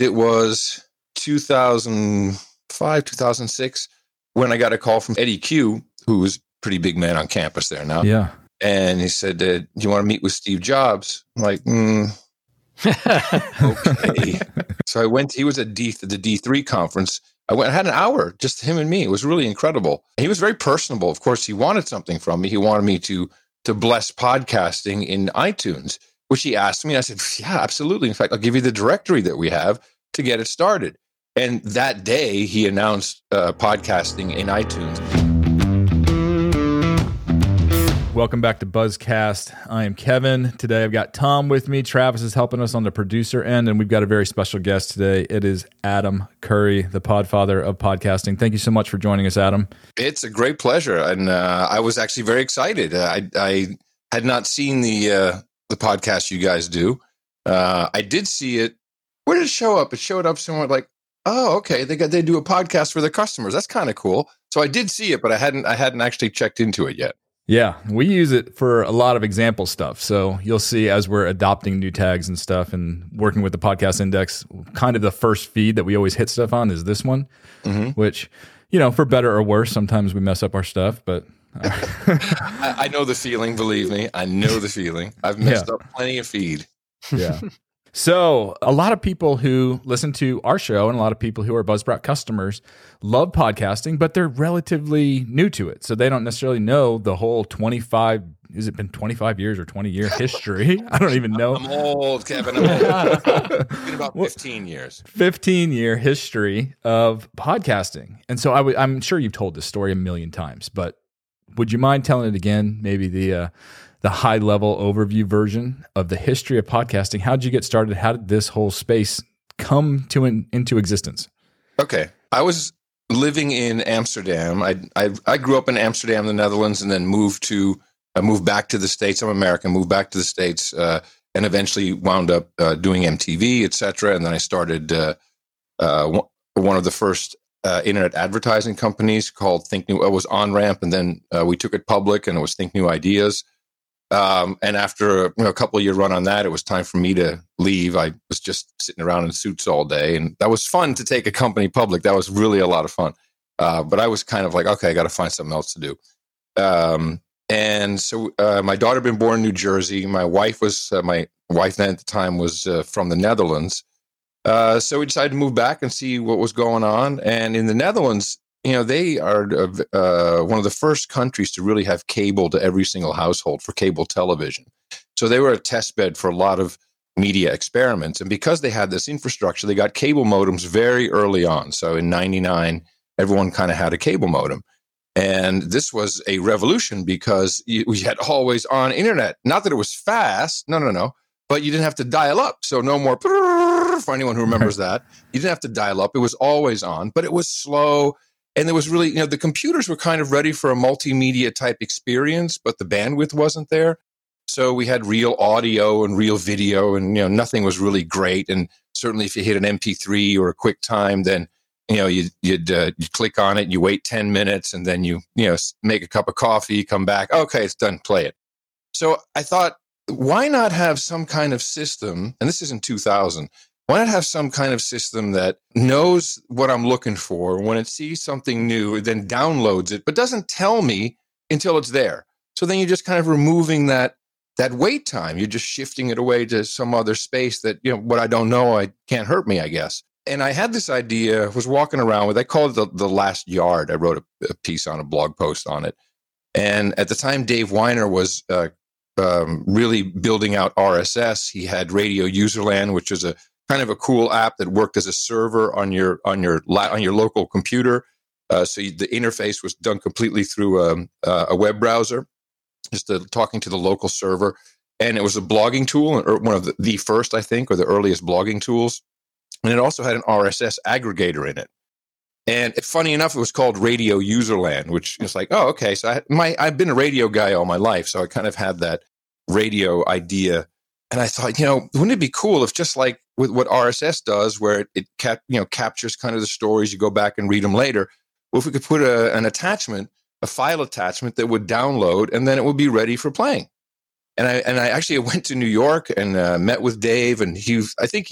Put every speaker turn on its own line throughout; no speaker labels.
it was 2005, 2006, when I got a call from Eddie Q, who was a pretty big man on campus there now.
Yeah.
And he said, do you want to meet with Steve Jobs? I'm like, okay. So I went, he was at the D3 conference. I had an hour, just him and me. It was really incredible. He was very personable. Of course, he wanted something from me. He wanted me to bless podcasting in iTunes, which he asked me. I said, yeah, absolutely. In fact, I'll give you the directory that we have to get it started. And that day, he announced podcasting in iTunes.
Welcome back to Buzzcast. I am Kevin. Today I've got Tom with me. Travis is helping us on the producer end, and we've got a very special guest today. It is Adam Curry, the podfather of podcasting. Thank you so much for joining us, Adam.
It's a great pleasure, and I was actually very excited. I had not seen the podcast you guys do. I did see it. Where did it show up? It showed up somewhere like, oh, okay, they do a podcast for their customers. That's kind of cool. So I did see it, but I hadn't actually checked into it yet.
Yeah, we use it for a lot of example stuff. So you'll see as we're adopting new tags and stuff and working with the podcast index, kind of the first feed that we always hit stuff on is this one, which, for better or worse, sometimes we mess up our stuff, but...
I know the feeling, believe me. I know the feeling. I've messed up plenty of feed.
Yeah. So a lot of people who listen to our show and a lot of people who are Buzzsprout customers love podcasting, but they're relatively new to it. So they don't necessarily know the whole 25 years or 20-year history? I don't even know.
I'm old, Kevin. It's been about 15 years.
15-year history of podcasting. And so I'm sure you've told this story a million times, but would you mind telling it again? Maybe the high-level overview version of the history of podcasting. How did you get started? How did this whole space come into existence?
Okay. I was living in Amsterdam. I grew up in Amsterdam, the Netherlands, and then moved back to the States. I'm American, moved back to the States, and eventually wound up doing MTV, et cetera. And then I started one of the first internet advertising companies called Think New. It was OnRamp, and then we took it public, and it was Think New Ideas. And after a couple of year run on that, it was time for me to leave. I was just sitting around in suits all day, and that was fun to take a company public. That was really a lot of fun. But I was kind of like, okay, I got to find something else to do. And so my daughter had been born in New Jersey. My wife then at the time was from the Netherlands. So we decided to move back and see what was going on. And in the Netherlands, they are one of the first countries to really have cable to every single household for cable television. So they were a test bed for a lot of media experiments. And because they had this infrastructure, they got cable modems very early on. So in 99, everyone kind of had a cable modem. And this was a revolution because we had always on internet. Not that it was fast. No. But you didn't have to dial up. So no more, for anyone who remembers that. You didn't have to dial up. It was always on, but it was slow. And there was really, the computers were kind of ready for a multimedia type experience, but the bandwidth wasn't there. So we had real audio and real video, and nothing was really great. And certainly, if you hit an MP3 or a QuickTime, then you'd click on it, you wait 10 minutes, and then you make a cup of coffee, come back, okay, it's done, play it. So I thought, why not have some kind of system? And this is in 2000. Why not have some kind of system that knows what I'm looking for when it sees something new, it then downloads it, but doesn't tell me until it's there? So then you're just kind of removing that wait time. You're just shifting it away to some other space that, what I don't know, I can't hurt me, I guess. And I had this idea, was walking around with, I called it the last yard. I wrote a piece on a blog post on it. And at the time, Dave Weiner was really building out RSS. He had Radio Userland, which is a kind of a cool app that worked as a server on your local computer. So the interface was done completely through a web browser, just talking to the local server. And it was a blogging tool, or one of the first, I think, or the earliest blogging tools. And it also had an RSS aggregator in it. And funny enough, it was called Radio Userland, which is like, oh, okay. So I've been a radio guy all my life, so I kind of had that radio idea. And I thought, wouldn't it be cool if, just like with what RSS does, where it captures kind of the stories, you go back and read them later. Well, if we could put an attachment, a file attachment that would download, and then it would be ready for playing. And I actually went to New York and met with Dave, and I think he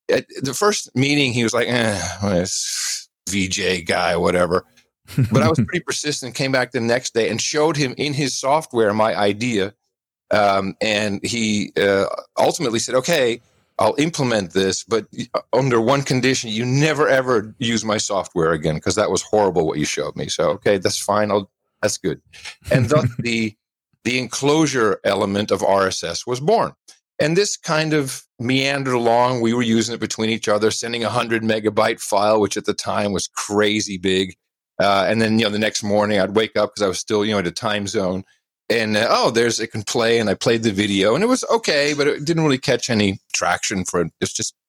at the first meeting, he was like, this VJ guy, whatever. But I was pretty persistent, came back the next day and showed him in his software my idea. And he ultimately said, okay, I'll implement this, but under one condition, you never, ever use my software again, because that was horrible what you showed me. So, okay, that's fine. That's good. And thus the enclosure element of RSS was born. And this kind of meandered along. We were using it between each other, sending 100 megabyte file, which at the time was crazy big. And then, the next morning I'd wake up because I was still, in a time zone. And, it can play. And I played the video and it was okay, but it didn't really catch any traction for it. It's just,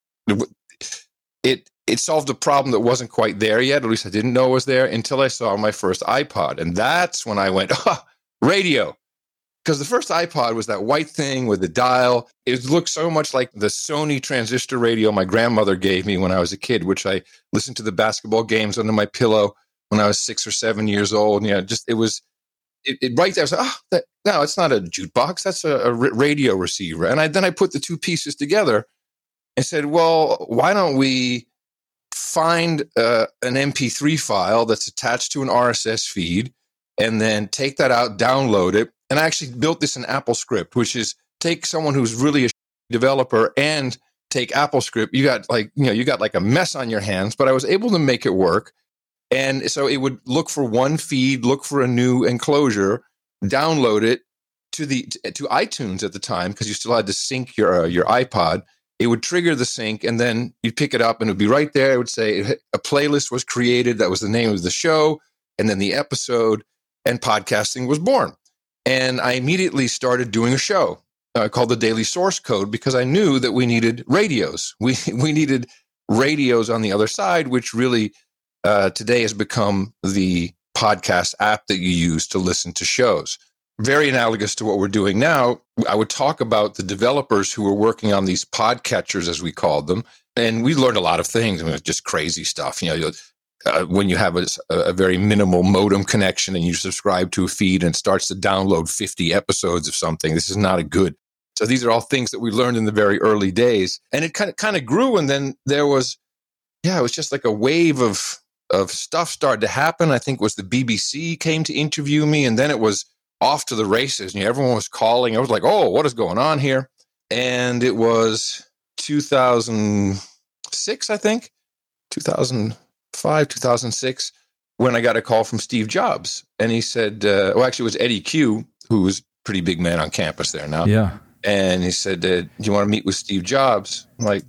it solved a problem that wasn't quite there yet. At least I didn't know it was there until I saw my first iPod. And that's when I went, radio. Because the first iPod was that white thing with the dial. It looked so much like the Sony transistor radio my grandmother gave me when I was a kid, which I listened to the basketball games under my pillow when I was 6 or 7 years old. It was right there. I was like, no, it's not a jukebox. That's a radio receiver. And then I put the two pieces together and said, well, why don't we find an MP3 file that's attached to an RSS feed and then take that out, download it. And I actually built this in AppleScript, which is take someone who's really a developer and take AppleScript. You got like a mess on your hands, but I was able to make it work. And so it would look for one feed, look for a new enclosure, download it to iTunes at the time, because you still had to sync your iPod. It would trigger the sync, and then you'd pick it up, and it would be right there. It would say a playlist was created. That was the name of the show, and then the episode, and podcasting was born. And I immediately started doing a show called The Daily Source Code, because I knew that we needed radios. We needed radios on the other side, which really today has become the podcast app that you use to listen to shows. Very analogous to what we're doing now. I would talk about the developers who were working on these podcatchers, as we called them. And we learned a lot of things. I mean, just crazy stuff. When you have a very minimal modem connection and you subscribe to a feed and it starts to download 50 episodes of something, this is not a good. So these are all things that we learned in the very early days. And it kind of grew. And then there was, it was just like a wave of stuff started to happen. I think it was the BBC came to interview me, and then it was off to the races. Everyone was calling. I was like, oh, what is going on here? And it was 2006, I think, 2005, 2006, when I got a call from Steve Jobs. And he said, actually, it was Eddie Q, who was a pretty big man on campus there now.
Yeah.
And he said, do you want to meet with Steve Jobs? I'm like,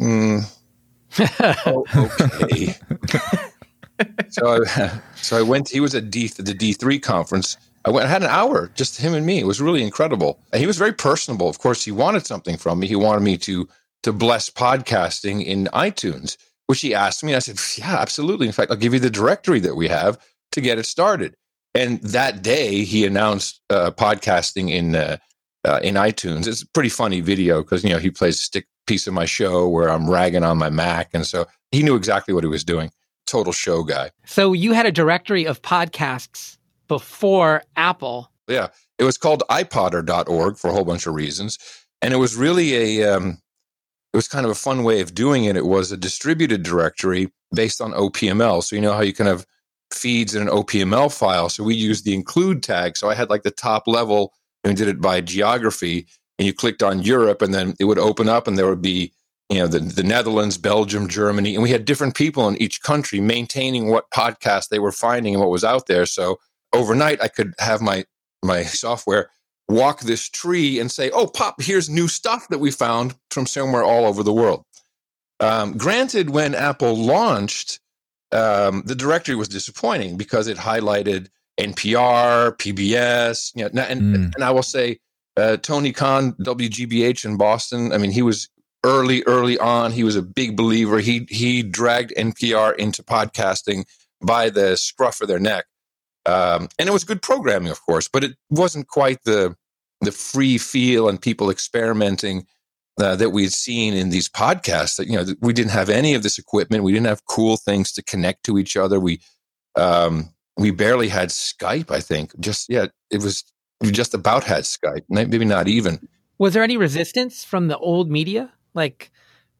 okay. So I went. He was at the D3 conference. I had an hour, just him and me. It was really incredible. And he was very personable. Of course, he wanted something from me. He wanted me to bless podcasting in iTunes, which he asked me. And I said, yeah, absolutely. In fact, I'll give you the directory that we have to get it started. And that day, he announced podcasting in iTunes. It's a pretty funny video because he plays a stick piece of my show where I'm ragging on my Mac, and so he knew exactly what he was doing. Total show guy.
So you had a directory of podcasts before Apple.
Yeah. It was called iPodder.org for a whole bunch of reasons. And it was really it was kind of a fun way of doing it. It was a distributed directory based on OPML. So you know how you can have feeds in an OPML file. So we used the include tag. So I had like the top level and did it by geography, and you clicked on Europe, and then it would open up and there would be the Netherlands, Belgium, Germany, and we had different people in each country maintaining what podcast they were finding and what was out there. So overnight, I could have my software walk this tree and say, oh, pop, here's new stuff that we found from somewhere all over the world. Granted, when Apple launched, the directory was disappointing because it highlighted NPR, PBS, and I will say Tony Khan, WGBH in Boston, I mean, he was early on. He was a big believer. He dragged NPR into podcasting by the scruff of their neck. And it was good programming, of course, but it wasn't quite the free feel and people experimenting that we'd seen in these podcasts. That we didn't have any of this equipment. We didn't have cool things to connect to each other. We barely had Skype, I think. We just about had Skype, maybe not even.
Was there any resistance from the old media? Like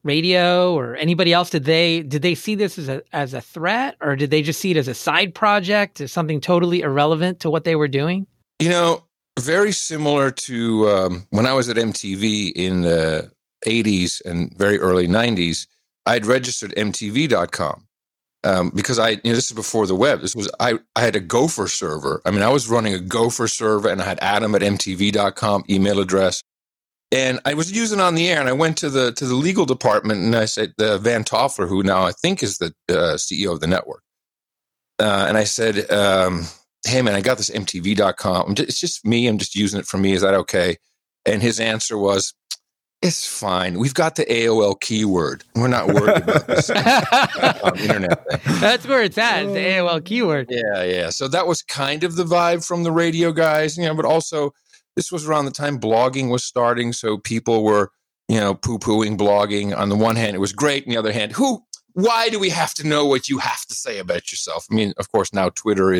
radio or anybody else, did they see this as a threat, or did they just see it as a side project, as something totally irrelevant to what they were doing?
Very similar to when I was at MTV in the 80s and very early 90s. I'd registered MTV.com because this is before the web. I had a Gopher server. I mean, I was running a Gopher server, and I had Adam at MTV.com email address. And I was using it on the air, and I went to the legal department, and I said, Van Toffler, who now I think is the CEO of the network. And I said, hey, man, I got this MTV.com. It's just me. I'm just using it for me. Is that okay? And his answer was, it's fine. We've got the AOL keyword. We're not worried about this internet thing.
That's where it's at, the AOL keyword.
Yeah. So that was kind of the vibe from the radio guys, but also this was around the time blogging was starting. So people were, poo-pooing blogging. On the one hand, it was great. On the other hand, why do we have to know what you have to say about yourself? I mean, of course, now Twitter,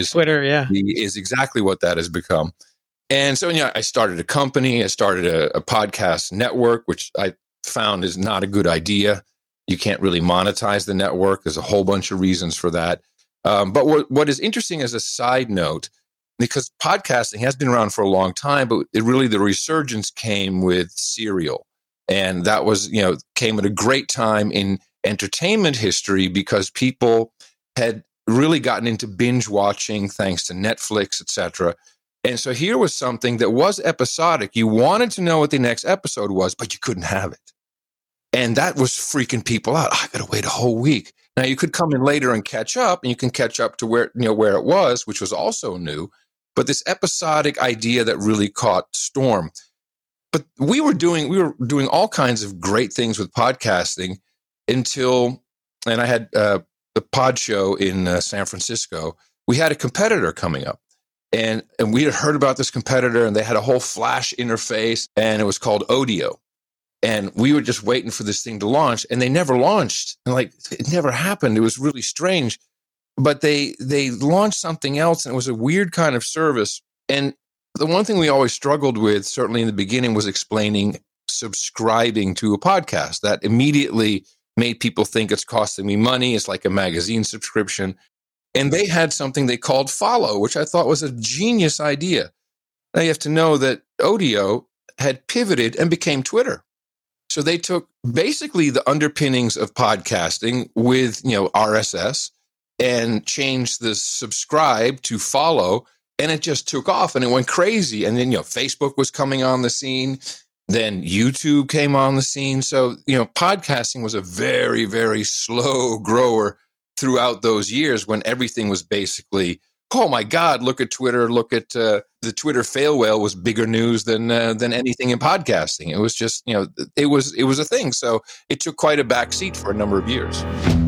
is exactly what that has become. And so, I started a company. I started a podcast network, which I found is not a good idea. You can't really monetize the network. There's a whole bunch of reasons for that. But what is interesting as a side note, because podcasting has been around for a long time, but the resurgence came with Serial. And that was, came at a great time in entertainment history because people had really gotten into binge watching thanks to Netflix, etc. And so here was something that was episodic. You wanted to know what the next episode was, but you couldn't have it. And that was freaking people out. I got to wait a whole week. Now you could come in later and catch up, and you can catch up to where it was, which was also new. But this episodic idea that really caught storm. But we were doing all kinds of great things with podcasting until, and I had the Pod Show in San Francisco. We had a competitor coming up, and we had heard about this competitor, and they had a whole Flash interface, and it was called Odeo. And we were just waiting for this thing to launch, and they never launched. And it never happened. It was really strange. But they launched something else, and it was a weird kind of service. And the one thing we always struggled with, certainly in the beginning, was explaining subscribing to a podcast. That immediately made people think it's costing me money. It's like a magazine subscription. And they had something they called Follow, which I thought was a genius idea. Now you have to know that Odeo had pivoted and became Twitter. So they took basically the underpinnings of podcasting with, RSS and changed the subscribe to follow, and it just took off and it went crazy. And then, Facebook was coming on the scene. Then YouTube came on the scene. So, podcasting was a very, very slow grower throughout those years when everything was basically, oh my God, look at Twitter, look at the Twitter fail whale was bigger news than anything in podcasting. It was just, it was a thing. So it took quite a backseat for a number of years.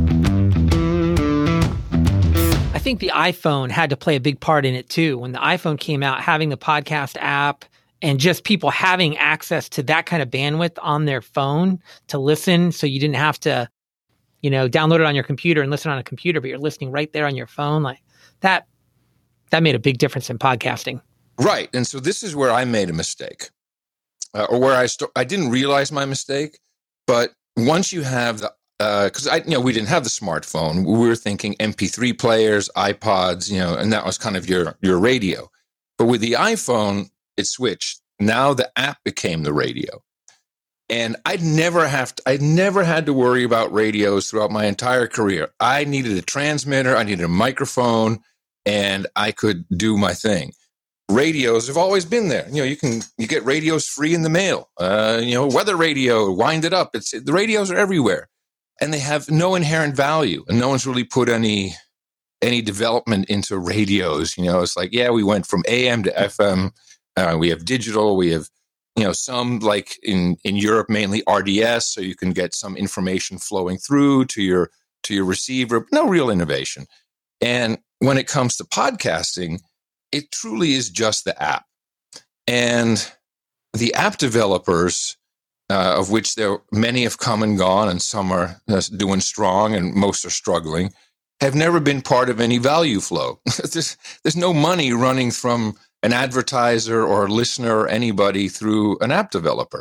I think the iPhone had to play a big part in it too. When the iPhone came out, having the podcast app and just people having access to that kind of bandwidth on their phone to listen, so you didn't have to, download it on your computer and listen on a computer, but you're listening right there on your phone. Like that made a big difference in podcasting.
Right. And so this is where I made a mistake, or where I didn't realize my mistake. But once you have the, because we didn't have the smartphone, we were thinking MP3 players, iPods, and that was kind of your radio. But with the iPhone, it switched. Now the app became the radio. And I'd never had to worry about radios throughout my entire career. I needed a transmitter, I needed a microphone, and I could do my thing. Radios have always been there. You get radios free in the mail. Weather radio, wind it up. The radios are everywhere, and they have no inherent value. And no one's really put any development into radios. It's like, we went from AM to FM. We have digital. We have some, like in Europe, mainly RDS, so you can get some information flowing through to your receiver. No real innovation. And when it comes to podcasting, it truly is just the app. And the app developers, of which many have come and gone, and some are doing strong and most are struggling, have never been part of any value flow. There's no money running from an advertiser or a listener or anybody through an app developer.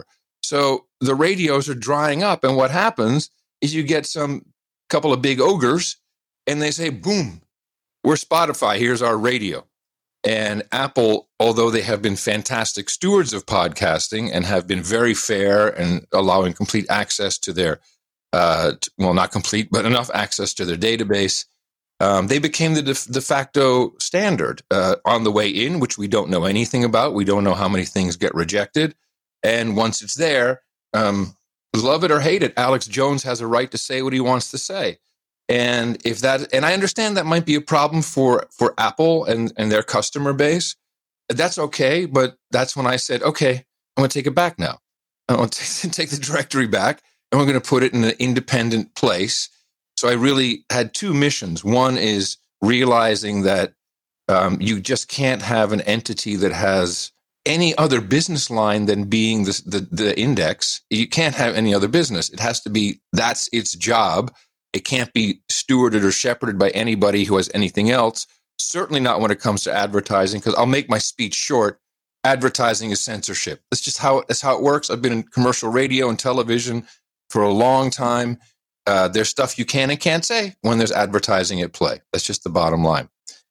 So the radios are drying up. And what happens is you get some couple of big ogres and they say, boom, we're Spotify. Here's our radio. And Apple, although they have been fantastic stewards of podcasting and have been very fair and allowing complete access to their, well, not complete, but enough access to their database, they became the de facto standard on the way in, which we don't know anything about. We don't know how many things get rejected. And once it's there, love it or hate it, Alex Jones has a right to say what he wants to say. And if that, and I understand that might be a problem for Apple and their customer base. That's okay. But that's when I said, okay, I'm going to take it back now. I want to take the directory back and we're going to put it in an independent place. So I really had two missions. One is realizing that you just can't have an entity that has any other business line than being the index. You can't have any other business. It has to be, that's its job. It can't be stewarded or shepherded by anybody who has anything else. Certainly not when it comes to advertising, because I'll make my speech short. Advertising is censorship. That's how it works. I've been in commercial radio and television for a long time. There's stuff you can and can't say when there's advertising at play. That's just the bottom line.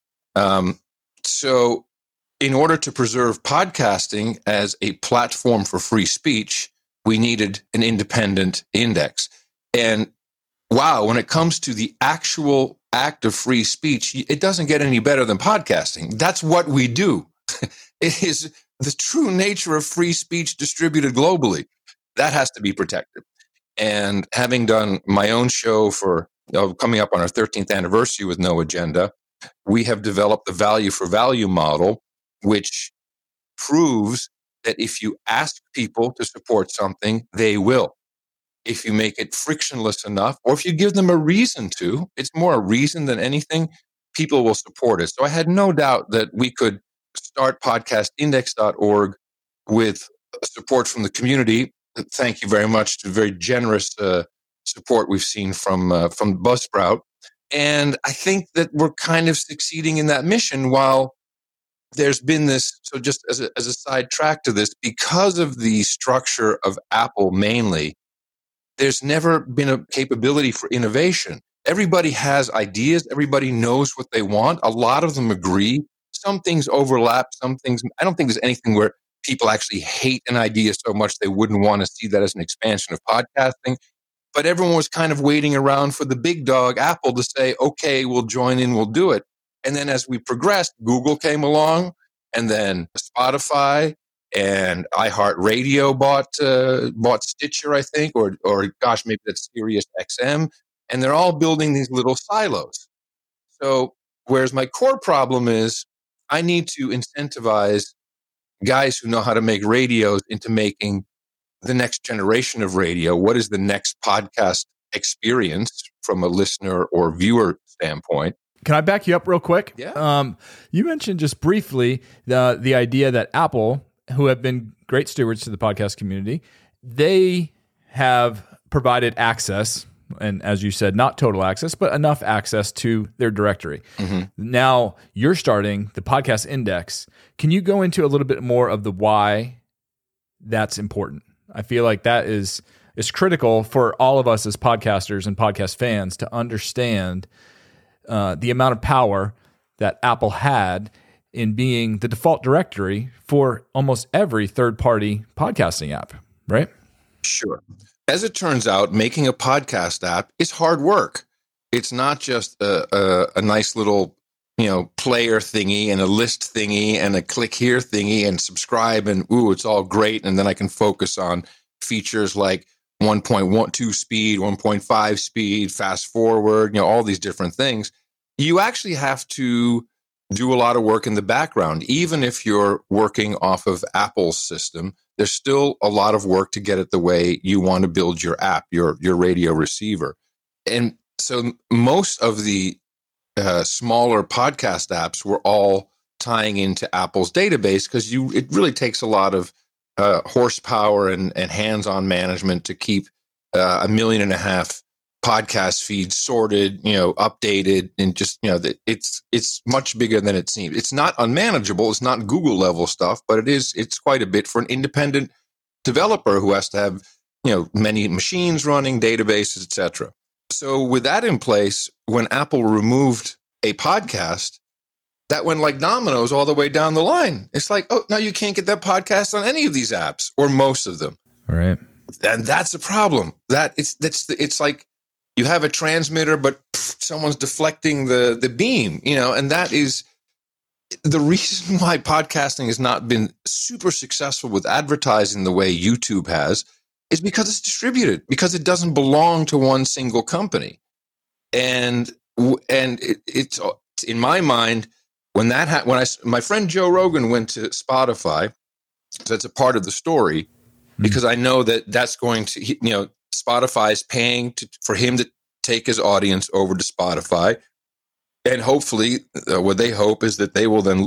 So in order to preserve podcasting as a platform for free speech, we needed an independent index. And wow, when it comes to the actual act of free speech, it doesn't get any better than podcasting. That's what we do. It is the true nature of free speech distributed globally. That has to be protected. And having done my own show for coming up on our 13th anniversary with No Agenda, we have developed the value for value model, which proves that if you ask people to support something, they will. If you make it frictionless enough, or if you give them a reason to, it's more a reason than anything, people will support it. So I had no doubt that we could start podcastindex.org with support from the community. Thank you very much to very generous support we've seen from Buzzsprout. And I think that we're kind of succeeding in that mission while there's been this, so just as a side track to this, because of the structure of Apple mainly, there's never been a capability for innovation. Everybody has ideas. Everybody knows what they want. A lot of them agree. Some things overlap. Some things, I don't think there's anything where people actually hate an idea so much they wouldn't want to see that as an expansion of podcasting. But everyone was kind of waiting around for the big dog, Apple, to say, okay, we'll join in, we'll do it. And then as we progressed, Google came along, and then Spotify, and iHeartRadio bought Stitcher, I think, or gosh, maybe that's Sirius XM, and they're all building these little silos. So, whereas my core problem is, I need to incentivize guys who know how to make radios into making the next generation of radio. What is the next podcast experience from a listener or viewer standpoint?
Can I back you up real quick?
Yeah.
You mentioned just briefly the idea that Apple, who have been great stewards to the podcast community, they have provided access, and as you said, not total access, but enough access to their directory. Mm-hmm. Now you're starting the Podcast Index. Can you go into a little bit more of the why that's important? I feel like that is critical for all of us as podcasters and podcast fans to understand the amount of power that Apple had in being the default directory for almost every third-party podcasting app, right?
Sure. As it turns out, making a podcast app is hard work. It's not just a nice little, player thingy and a list thingy and a click here thingy and subscribe and it's all great. And then I can focus on features like 1.12 speed, 1.5 speed, fast forward, all these different things. You actually have to do a lot of work in the background. Even if you're working off of Apple's system, there's still a lot of work to get it the way you want to build your app, your radio receiver. And so most of the smaller podcast apps were all tying into Apple's database because it really takes a lot of horsepower and hands-on management to keep 1.5 million podcast feeds sorted, updated, and just it's much bigger than it seems. It's not unmanageable. It's not Google level stuff, but it's quite a bit for an independent developer who has to have, many machines running, databases, etc. So with that in place, when Apple removed a podcast, that went like dominoes all the way down the line. It's like, oh, now you can't get that podcast on any of these apps or most of them.
Right.
And that's a problem. It's like you have a transmitter, but someone's deflecting the beam, and that is the reason why podcasting has not been super successful with advertising the way YouTube has, is because it's distributed, because it doesn't belong to one single company. And it's in my mind, when my friend Joe Rogan went to Spotify, so that's a part of the story, because I know that's going to, Spotify is paying for him to take his audience over to Spotify. And hopefully what they hope is that they will then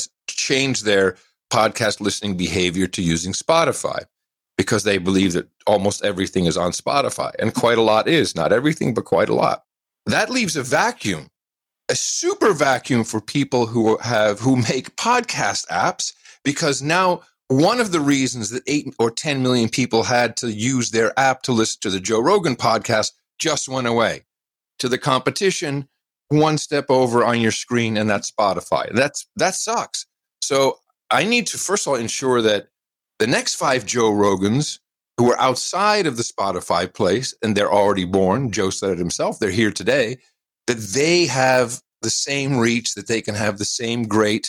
change their podcast listening behavior to using Spotify, because they believe that almost everything is on Spotify, and quite a lot is. Not everything, but quite a lot. That leaves a vacuum, a super vacuum for people who make podcast apps, because now one of the reasons that 8 or 10 million people had to use their app to listen to the Joe Rogan podcast just went away. To the competition, one step over on your screen, and that's Spotify. That sucks. So I need to, first of all, ensure that the next 5 Joe Rogans who are outside of the Spotify place, and they're already born, Joe said it himself, they're here today, that they have the same reach, that they can have the same great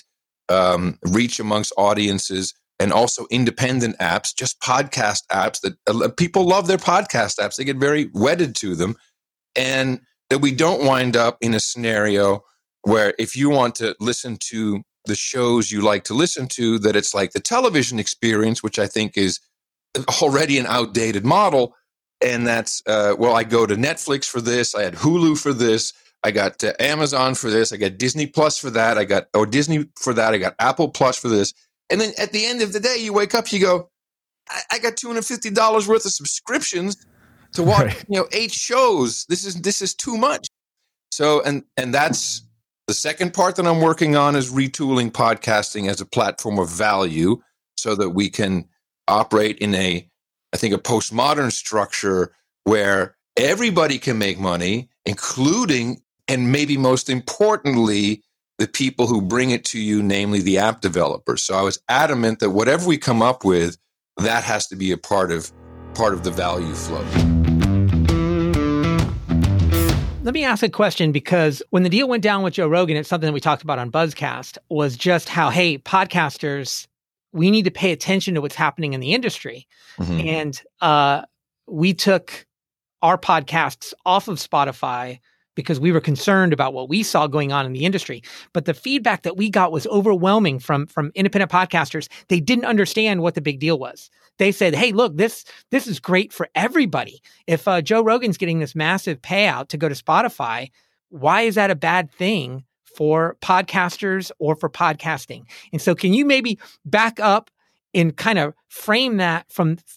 reach amongst audiences, and also independent apps, just podcast apps that people love their podcast apps. They get very wedded to them. And that we don't wind up in a scenario where if you want to listen to the shows you like to listen to, that it's like the television experience, which I think is already an outdated model. And that's, I go to Netflix for this. I had Hulu for this. I got Amazon for this. I got Disney Plus for that. I got Disney for that. I got Apple Plus for this. And then at the end of the day, you wake up, you go, I got $250 worth of subscriptions to watch, 8 shows. This is too much. So, and that's the second part that I'm working on, is retooling podcasting as a platform of value, so that we can operate in a postmodern structure where everybody can make money, including, and maybe most importantly, the people who bring it to you, namely the app developers. So I was adamant that whatever we come up with, that has to be a part of the value flow.
Let me ask a question, because when the deal went down with Joe Rogan, it's something that we talked about on Buzzcast, was just how, hey, podcasters, we need to pay attention to what's happening in the industry. Mm-hmm. And we took our podcasts off of Spotify because we were concerned about what we saw going on in the industry. But the feedback that we got was overwhelming from independent podcasters. They didn't understand what the big deal was. They said, hey, look, this is great for everybody. If Joe Rogan's getting this massive payout to go to Spotify, why is that a bad thing for podcasters or for podcasting? And so can you maybe back up and kind of frame that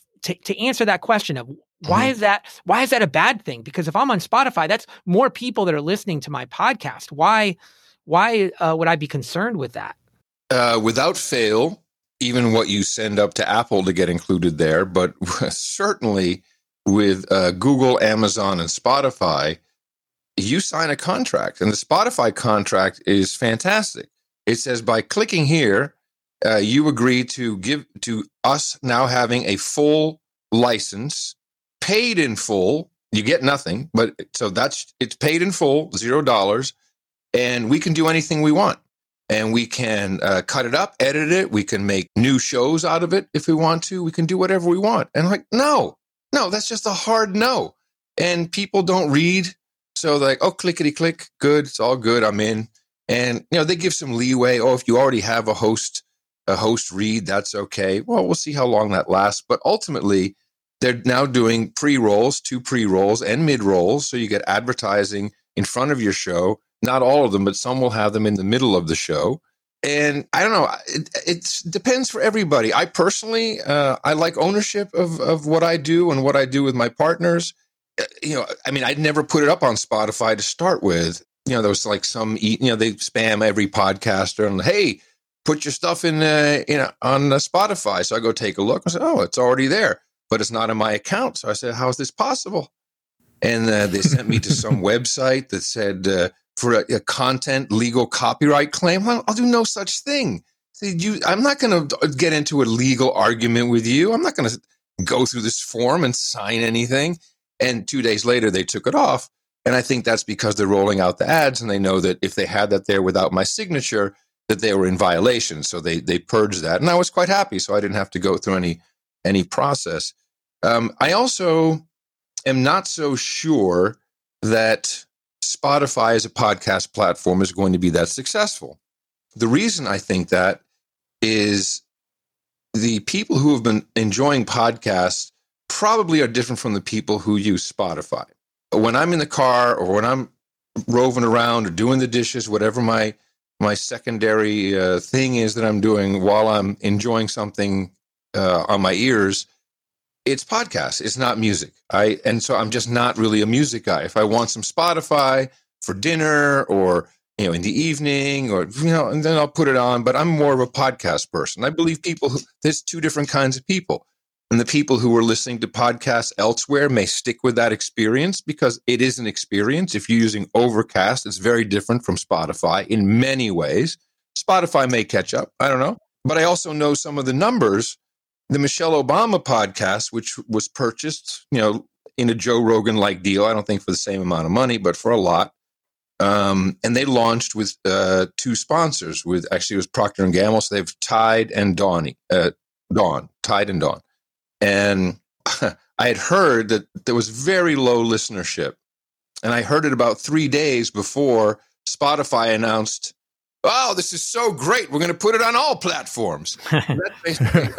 to answer that question of why is that a bad thing? Because if I'm on Spotify, that's more people that are listening to my podcast. Why would I be concerned with that?
Without fail, even what you send up to Apple to get included there, but certainly with Google, Amazon, and Spotify, you sign a contract, and the Spotify contract is fantastic. It says by clicking here, you agree to give to us now having a full license, paid in full. You get nothing, but so it's paid in full, $0, and we can do anything we want. And we can cut it up, edit it. We can make new shows out of it if we want to. We can do whatever we want. And no, that's just a hard no. And people don't read. So they're like, oh, clickety click, good. It's all good. I'm in. And, they give some leeway. Oh, if you already have a host read, that's okay. Well, we'll see how long that lasts. But ultimately, they're now doing pre-rolls, 2 pre-rolls and mid-rolls. So you get advertising in front of your show. Not all of them, but some will have them in the middle of the show. And I don't know, it depends for everybody. I personally, I like ownership of what I do and what I do with my partners. I'd never put it up on Spotify to start with. There was like they spam every podcaster and, hey, put your stuff in on Spotify. So I go take a look. I said, oh, it's already there, but it's not in my account. So I said, how is this possible? And they sent me to some website that said for a content legal copyright claim. I'll do no such thing. I'm not going to get into a legal argument with you. I'm not going to go through this form and sign anything. And 2 days later, they took it off. And I think that's because they're rolling out the ads, and they know that if they had that there without my signature, that they were in violation. So they purged that. And I was quite happy. So I didn't have to go through any process. I also am not so sure that Spotify as a podcast platform is going to be that successful. The reason I think that is the people who have been enjoying podcasts probably are different from the people who use Spotify. When I'm in the car or when I'm roving around or doing the dishes, whatever my secondary thing is that I'm doing while I'm enjoying something on my ears, it's podcasts. It's not music. And so I'm just not really a music guy. If I want some Spotify for dinner or in the evening or and then I'll put it on. But I'm more of a podcast person. I believe there's two different kinds of people. And the people who are listening to podcasts elsewhere may stick with that experience because it is an experience. If you're using Overcast, it's very different from Spotify in many ways. Spotify may catch up. I don't know. But I also know some of the numbers. The Michelle Obama podcast, which was purchased, in a Joe Rogan-like deal, I don't think for the same amount of money, but for a lot. And they launched with two sponsors. It was Procter & Gamble. So they have Tide and Dawn. Tide and Dawn. And I had heard that there was very low listenership. And I heard it about 3 days before Spotify announced, oh, this is so great. We're going to put it on all platforms. That's basically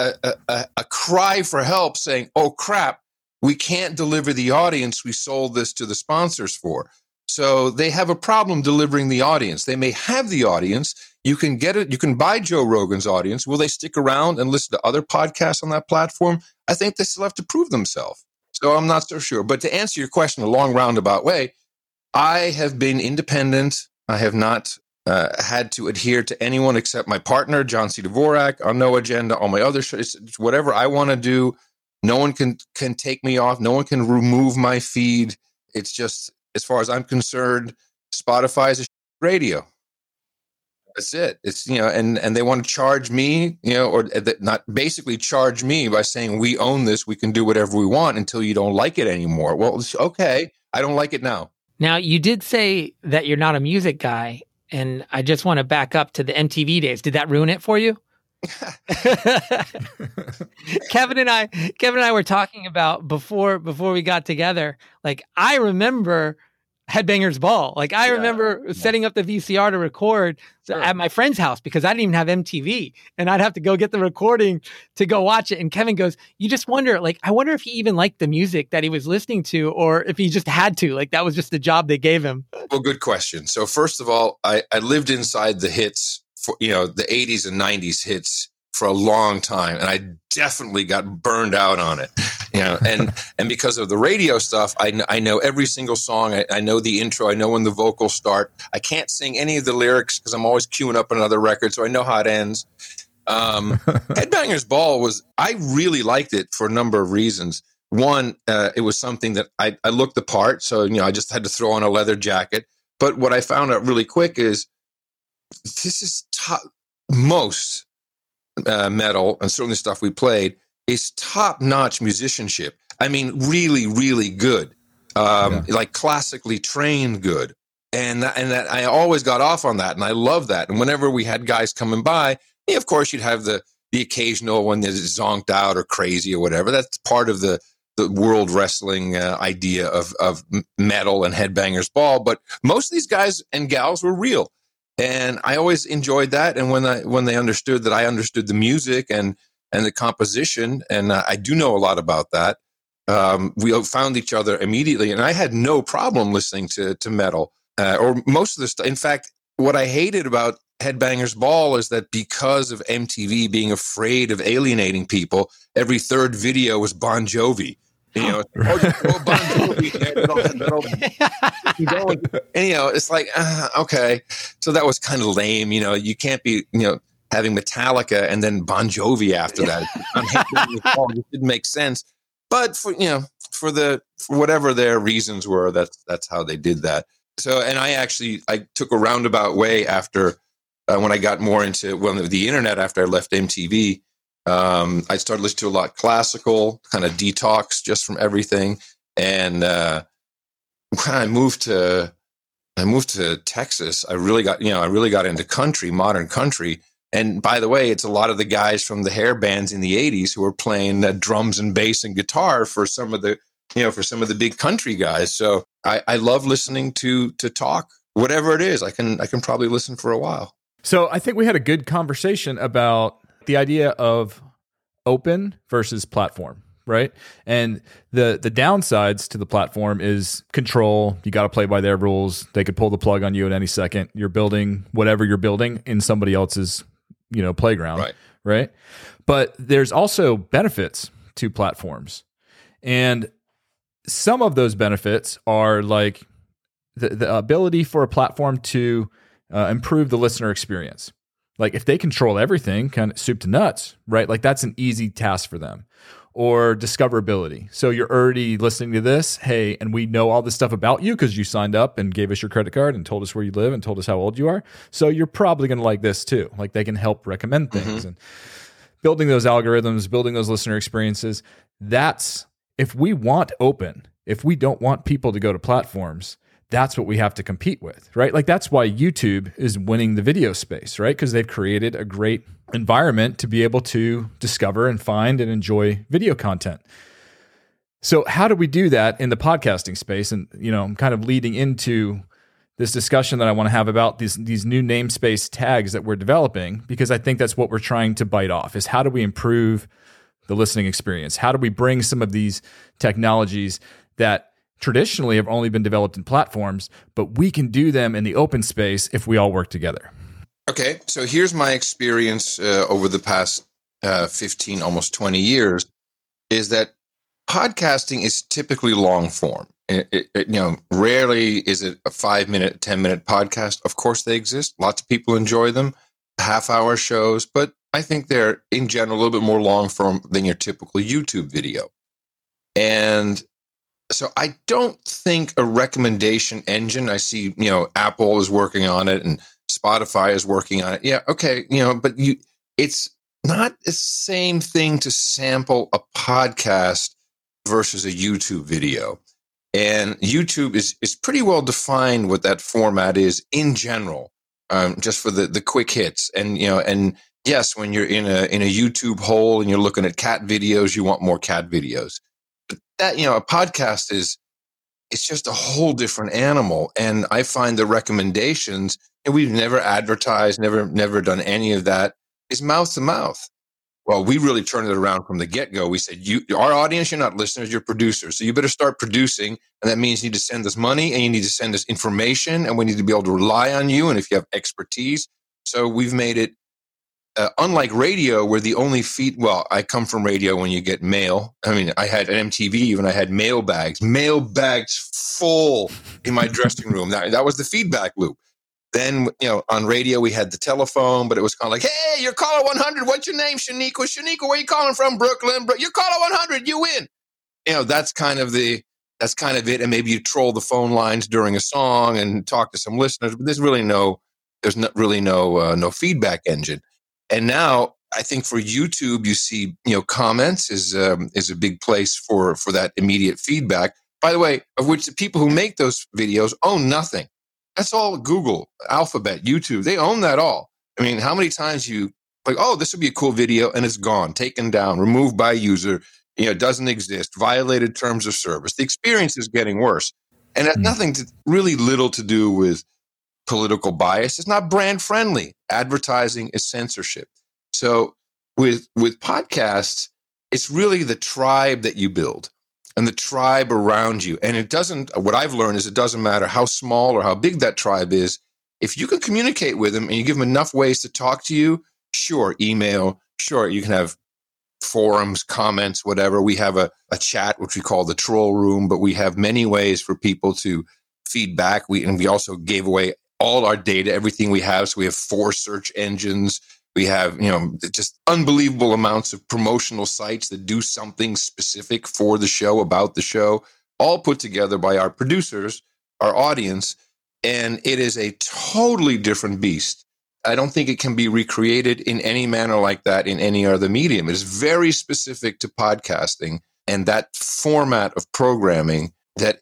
a cry for help saying, oh, crap, we can't deliver the audience we sold this to the sponsors for. So they have a problem delivering the audience. They may have the audience. You can get it. You can buy Joe Rogan's audience. Will they stick around and listen to other podcasts on that platform? I think they still have to prove themselves. So I'm not so sure. But to answer your question a long roundabout way, I have been independent. I have not had to adhere to anyone except my partner, John C. Dvorak, on No Agenda, all my other shows. It's whatever I want to do. No one can take me off. No one can remove my feed. It's just, as far as I'm concerned, Spotify is a radio. That's it. It's, and they want to charge me, or not basically charge me by saying we own this. We can do whatever we want until you don't like it anymore. Well, it's okay. I don't like it now.
Now, you did say that you're not a music guy, and I just want to back up to the MTV days. Did that ruin it for you? Kevin and I were talking about before we got together. Like, I remember Headbangers Ball. Like, I remember setting up the VCR to record at my friend's house because I didn't even have MTV, and I'd have to go get the recording to go watch it. And Kevin goes, you just wonder, like, I wonder if he even liked the music that he was listening to, or if he just had to, like, that was just the job they gave him.
Well, good question. So first of all, I lived inside the hits for, the 80s and 90s hits for a long time. And I definitely got burned out on it, and because of the radio stuff, I know every single song. I know the intro. I know when the vocals start. I can't sing any of the lyrics because I'm always queuing up another record. So I know how it ends. Headbangers Ball I really liked it for a number of reasons. One, it was something that I looked the part. So, I just had to throw on a leather jacket. But what I found out really quick is this is most metal, and certainly stuff we played, is top-notch musicianship. I mean, really, really good, like classically trained good. And that I always got off on that, and I love that. And whenever we had guys coming by, of course, you'd have the occasional one that's zonked out or crazy or whatever. That's part of the world wrestling idea of metal and Headbangers Ball. But most of these guys and gals were real. And I always enjoyed that. And when they understood that I understood the music and the composition, and I do know a lot about that, we found each other immediately. And I had no problem listening to metal or most of the stuff. In fact, what I hated about Headbangers Ball is that because of MTV being afraid of alienating people, every third video was Bon Jovi. Bon Jovi, and it's like, okay. So that was kind of lame. You can't be, having Metallica and then Bon Jovi after that. It didn't make sense. But for whatever their reasons were, that's how they did that. So, and I took a roundabout way after when I got more into the internet after I left MTV. I started listening to a lot of classical, kind of detox just from everything. And when I moved to Texas, I really got into modern country. And by the way, it's a lot of the guys from the hair bands in the 80s who were playing drums and bass and guitar for some of the big country guys. So I love listening to talk, whatever it is. I can probably listen for a while.
So I think we had a good conversation about the idea of open versus platform, right? And the downsides to the platform is control. You got to play by their rules. They could pull the plug on you at any second. You're building whatever you're building in somebody else's playground, right? But there's also benefits to platforms. And some of those benefits are like the ability for a platform to improve the listener experience. Like if they control everything, kind of soup to nuts, right? Like that's an easy task for them. Or discoverability. So you're already listening to this, hey, and we know all this stuff about you because you signed up and gave us your credit card and told us where you live and told us how old you are. So you're probably going to like this too. Like they can help recommend things and building those algorithms, building those listener experiences. That's if we want open, if we don't want people to go to platforms, that's what we have to compete with, right? Like that's why YouTube is winning the video space, right? Because they've created a great environment to be able to discover and find and enjoy video content. So how do we do that in the podcasting space? And, I'm kind of leading into this discussion that I want to have about these new namespace tags that we're developing, because I think that's what we're trying to bite off is how do we improve the listening experience? How do we bring some of these technologies that traditionally have only been developed in platforms, but we can do them in the open space if we all work together?
Okay, so here's my experience over the past 15, almost 20 years, is that podcasting is typically long form. Rarely is it a 5-minute, 10-minute podcast. Of course, they exist. Lots of people enjoy them, half-hour shows, but I think they're, in general, a little bit more long form than your typical YouTube video. And so I don't think a recommendation engine, I see, Apple is working on it and Spotify is working on it. Yeah, okay, but it's not the same thing to sample a podcast versus a YouTube video. And YouTube is pretty well defined what that format is in general, just for the quick hits. And and yes, when you're in a YouTube hole and you're looking at cat videos, you want more cat videos. But that a podcast it's just a whole different animal. And I find the recommendations, and we've never advertised, never done any of that, is mouth to mouth. Well, we really turned it around from the get-go. We said, our audience, you're not listeners, you're producers. So you better start producing. And that means you need to send us money and you need to send us information and we need to be able to rely on you. And if you have expertise. So we've made it, unlike radio where the only feed, I come from radio when you get mail. I mean, I had an MTV when I had mail bags full in my dressing room. That was the feedback loop. Then, on radio, we had the telephone, but it was kind of like, hey, you're caller 100. What's your name, Shaniqua? Shaniqua, where you calling from? Brooklyn. You're caller 100. You win. That's kind of it. And maybe you troll the phone lines during a song and talk to some listeners. But there's not really no feedback engine. And now I think for YouTube, you see, comments is a big place for that immediate feedback. By the way, of which the people who make those videos own nothing. That's all Google, Alphabet, YouTube. They own that all. I mean, how many times you like, oh, this would be a cool video, and it's gone, taken down, removed by user, doesn't exist, violated terms of service. The experience is getting worse. And that's really little to do with political bias. It's not brand friendly. Advertising is censorship. So with podcasts, it's really the tribe that you build. And the tribe around you. And what I've learned is it doesn't matter how small or how big that tribe is. If you can communicate with them and you give them enough ways to talk to you, sure, email, sure, you can have forums, comments, whatever. We have a chat, which we call the troll room, but we have many ways for people to feedback. We also gave away all our data, everything we have. So we have 4 search engines. We have, just unbelievable amounts of promotional sites that do something specific for the show, about the show, all put together by our producers, our audience. And it is a totally different beast. I don't think it can be recreated in any manner like that in any other medium. It is very specific to podcasting and that format of programming that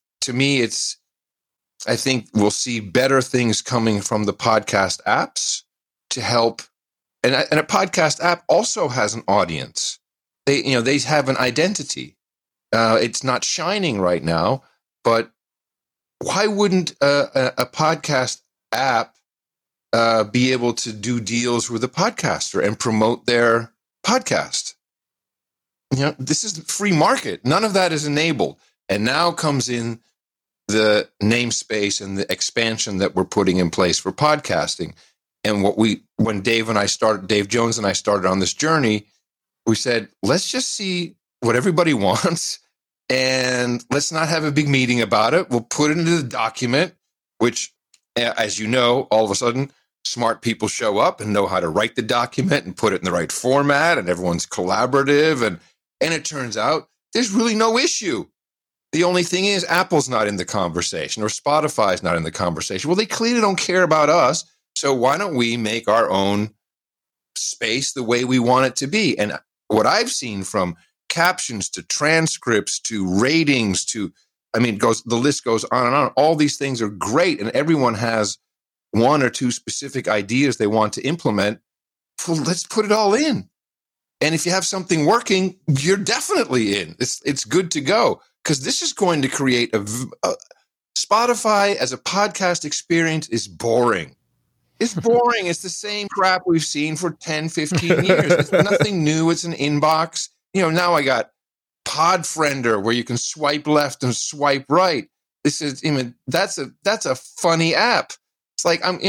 I think we'll see better things coming from the podcast apps to help. And a podcast app also has an audience. They have an identity. It's not shining right now, but why wouldn't a podcast app be able to do deals with a podcaster and promote their podcast? This is free market. None of that is enabled. And now comes in the namespace and the expansion that we're putting in place for podcasting. And when Dave Jones and I started on this journey, we said, let's just see what everybody wants and let's not have a big meeting about it. We'll put it into the document, which, as you know, all of a sudden, smart people show up and know how to write the document and put it in the right format, and everyone's collaborative. And it turns out there's really no issue. The only thing is Apple's not in the conversation or Spotify's not in the conversation. Well, they clearly don't care about us. So why don't we make our own space the way we want it to be? And what I've seen, from captions to transcripts to ratings to, the list goes on and on. All these things are great, and everyone has one or two specific ideas they want to implement. Well, let's put it all in. And if you have something working, you're definitely in. It's good to go, because this is going to create Spotify as a podcast experience is boring. It's boring. It's the same crap we've seen for 10, 15 years. It's nothing new. It's an inbox. Now I got Podfriender where you can swipe left and swipe right. This is, that's a funny app. It's like, I'm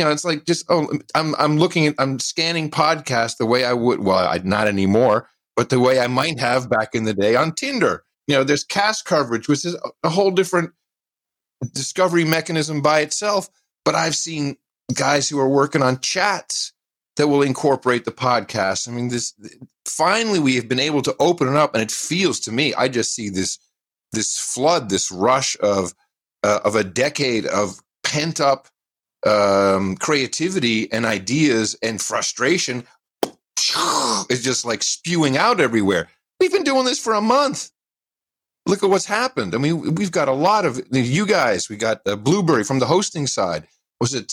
scanning podcasts the way I would, not anymore, but the way I might have back in the day on Tinder. There's cast coverage, which is a whole different discovery mechanism by itself. But I've seen guys who are working on chats that will incorporate the podcast. Finally, we have been able to open it up, and it feels to me, I just see this flood, this rush of a decade of pent up creativity and ideas and frustration is just like spewing out everywhere. We've been doing this for a month. Look at what's happened. We've got a lot of you guys. We got Blueberry from the hosting side. Was it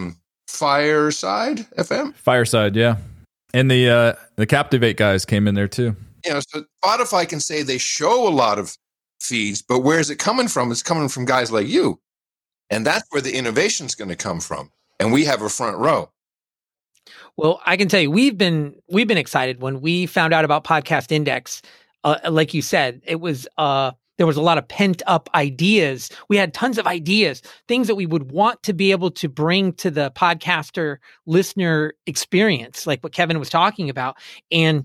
Fireside FM?
Fireside, yeah. And the Captivate guys came in there too.
So Spotify can say they show a lot of feeds, but where's it coming from? It's coming from guys like you. And that's where the innovation is going to come from. And we have a front row.
Well, I can tell you, we've been excited when we found out about Podcast Index. Like you said, it was there was a lot of pent up ideas. We had tons of ideas, things that we would want to be able to bring to the podcaster listener experience, like what Kevin was talking about. And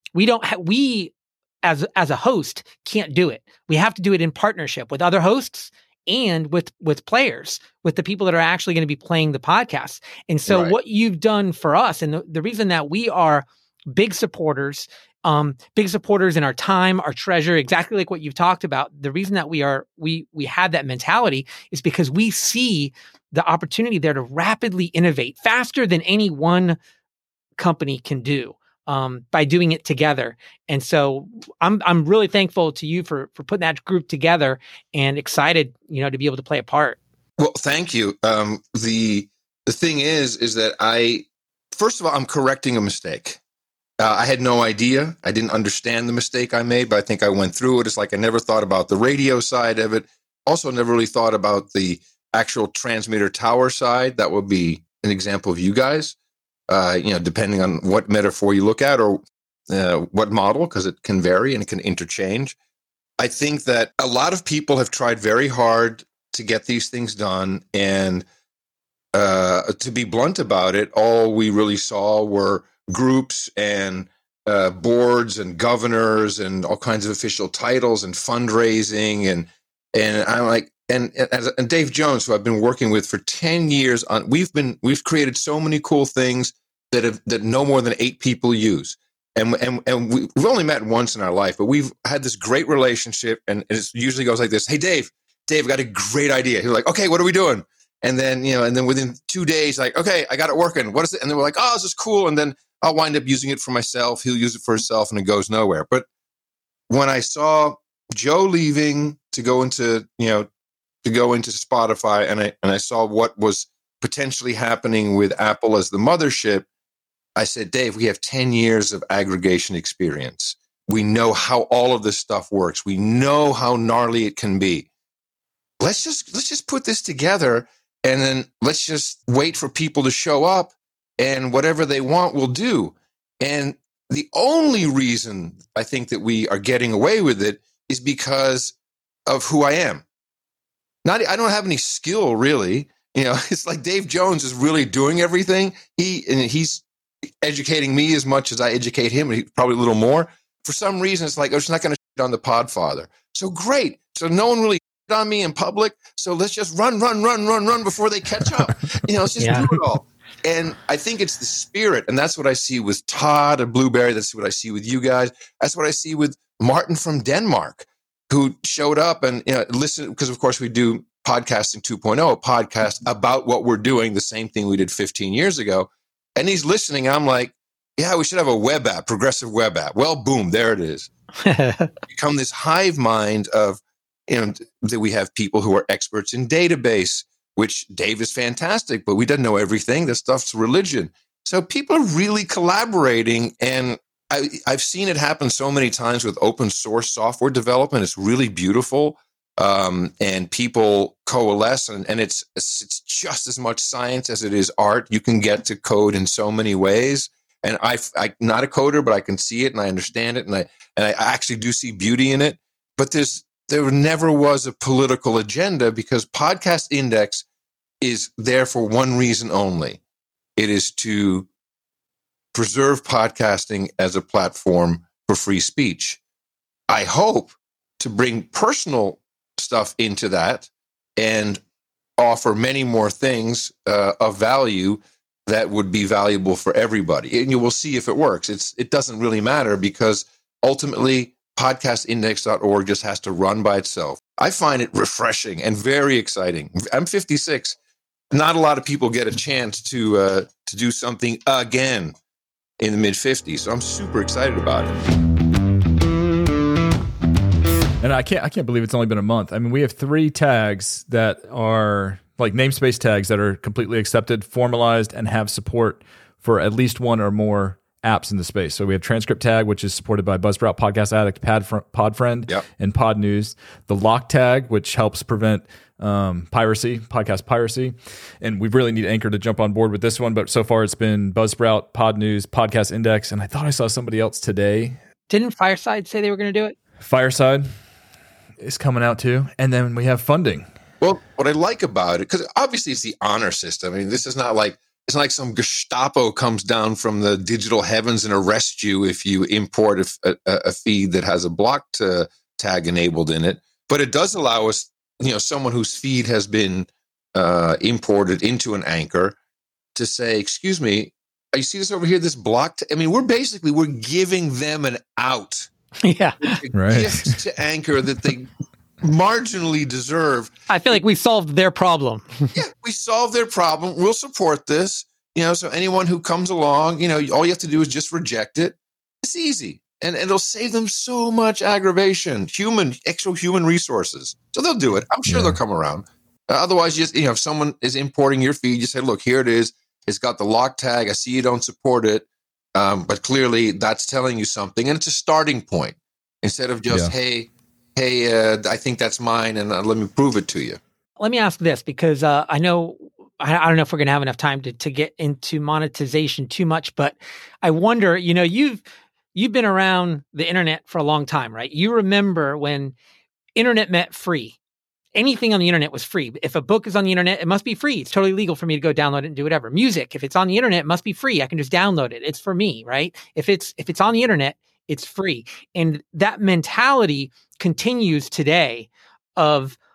we as a host can't do it. We have to do it in partnership with other hosts and with players, with the people that are actually going to be playing the podcast. And so what you've done for us, and the reason that we are big supporters in our time, our treasure, exactly like what you've talked about. The reason that we have that mentality is because we see the opportunity there to rapidly innovate faster than any one company can do by doing it together. And so I'm really thankful to you for putting that group together and excited, to be able to play a part.
Well, thank you. The thing is that first of all, I'm correcting a mistake. I had no idea. I didn't understand the mistake I made, but I think I went through it. It's like I never thought about the radio side of it. Also, never really thought about the actual transmitter tower side. That would be an example of you guys, depending on what metaphor you look at or what model, because it can vary and it can interchange. I think that a lot of people have tried very hard to get these things done. And to be blunt about it, all we really saw were groups and boards and governors and all kinds of official titles and fundraising and I'm like and Dave Jones, who I've been working with for 10 years we've created so many cool things that no more than 8 people use. And we've only met once in our life, but we've had this great relationship. And it usually goes like this: "Hey, Dave, got a great idea." He's like, "Okay, what are we doing?" And then, and then within 2 days, like, "Okay, I got it working. What is it?" And then we're like, "Oh, this is cool." And then I'll wind up using it for myself. He'll use it for himself, and it goes nowhere. But when I saw Joe leaving to go into Spotify, and I saw what was potentially happening with Apple as the mothership, I said, "Dave, we have 10 years of aggregation experience. We know how all of this stuff works. We know how gnarly it can be. Let's just put this together, and then let's just wait for people to show up, and whatever they want, we'll do." And the only reason I think that we are getting away with it is because of who I am. I don't have any skill, really. It's like Dave Jones is really doing everything. He's educating me as much as I educate him, and probably a little more. For some reason, it's like, it's not going to shit on the Podfather. So great. So no one really shit on me in public. So let's just run before they catch up. Let's just do it all. And I think it's the spirit. And that's what I see with Todd and Blueberry. That's what I see with you guys. That's what I see with Martin from Denmark, who showed up and listened, because of course we do Podcasting 2.0, a podcast about what we're doing, the same thing we did 15 years ago. And he's listening. I'm like, yeah, we should have a web app, progressive web app. Well, boom, there it is. Become this hive mind of, that we have people who are experts in database, which Dave is fantastic, but we don't know everything. This stuff's religion. So people are really collaborating, and I've seen it happen so many times with open source software development. It's really beautiful. And people coalesce, and it's just as much science as it is art. You can get to code in so many ways. And I'm not a coder, but I can see it and I understand it. And I actually do see beauty in it. But there never was a political agenda, because Podcast Index is there for one reason only. It is to preserve podcasting as a platform for free speech. I hope to bring personal stuff into that and offer many more things of value that would be valuable for everybody. And you will see if it works. It doesn't really matter, because ultimately podcastindex.org just has to run by itself. I find it refreshing and very exciting. I'm 56. Not a lot of people get a chance to do something again in the mid-50s. So I'm super excited about it.
And I can't believe it's only been a month. I mean, we have 3 tags that are like namespace tags that are completely accepted, formalized, and have support for at least one or more apps in the space. So we have Transcript Tag, which is supported by Buzzsprout, Podcast Addict, Podfriend,
yep,
and Podnews. The Lock Tag, which helps prevent piracy, podcast piracy. And we really need Anchor to jump on board with this one. But so far it's been Buzzsprout, Podnews, Podcast Index, and I thought I saw somebody else today.
Didn't Fireside say they were going to do it?
Fireside is coming out too. And then we have funding.
Well, what I like about it, because obviously it's the honor system. I mean, this is not like, it's not like some Gestapo comes down from the digital heavens and arrests you if you import a feed that has a block tag enabled in it. But it does allow us, someone whose feed has been imported into an Anchor, to say, excuse me, you see this over here, this block? We're giving them an out.
Yeah.
Right.
Gift to Anchor that they marginally deserve.
I feel like we solved their problem.
Yeah, we solved their problem. We'll support this. So anyone who comes along, all you have to do is just reject it. It's easy. And it'll save them so much aggravation, actual human resources. So they'll do it. I'm sure they'll come around. Otherwise, just, if someone is importing your feed, you say, look, here it is. It's got the lock tag. I see you don't support it. But clearly that's telling you something. And it's a starting point instead of just, hey, I think that's mine, and let me prove it to you.
Let me ask this, because I don't know if we're going to have enough time to get into monetization too much, but I wonder, you've been around the internet for a long time, right? You remember when internet meant free. Anything on the internet was free. If a book is on the internet, it must be free. It's totally legal for me to go download it and do whatever. Music, if it's on the internet, it must be free. I can just download it. It's for me, right? If it's on the internet, it's free. And that mentality continues today of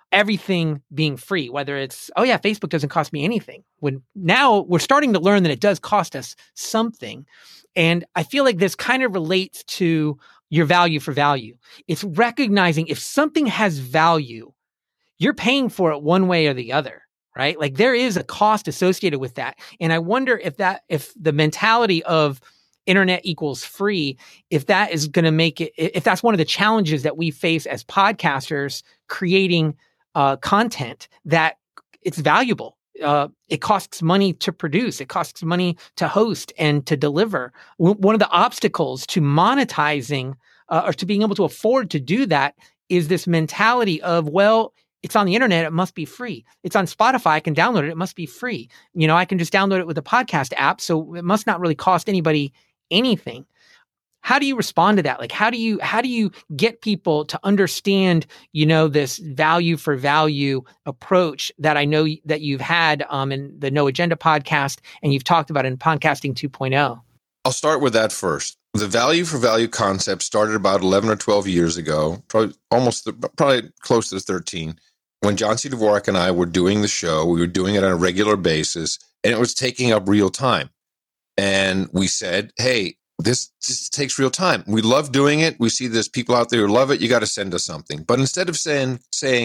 everything being free, whether it's, oh yeah, Facebook doesn't cost me anything. When now we're starting to learn that it does cost us something. And I feel like this kind of relates to your value for value. It's recognizing if something has value, you're paying for it one way or the other, right? Like there is a cost associated with that. And I wonder if the mentality of internet equals free, if that is going to make it, if that's one of the challenges that we face as podcasters creating content, that it's valuable. It costs money to produce. It costs money to host and to deliver. One of the obstacles to monetizing or to being able to afford to do that is this mentality of, well, it's on the internet, it must be free. It's on Spotify, I can download it, it must be free. I can just download it with a podcast app, so it must not really cost anybody anything. How do you respond to that? Like, how do you get people to understand, this value for value approach that I know that you've had in the No Agenda podcast and you've talked about in Podcasting 2.0?
I'll start with that first. The value for value concept started about 11 or 12 years ago, probably close to 13, when John C. Dvorak and I were doing the show. We were doing it on a regular basis, and it was taking up real time. And we said, hey, this just takes real time. We love doing it. We see there's people out there who love it. You got to send us something. But instead of saying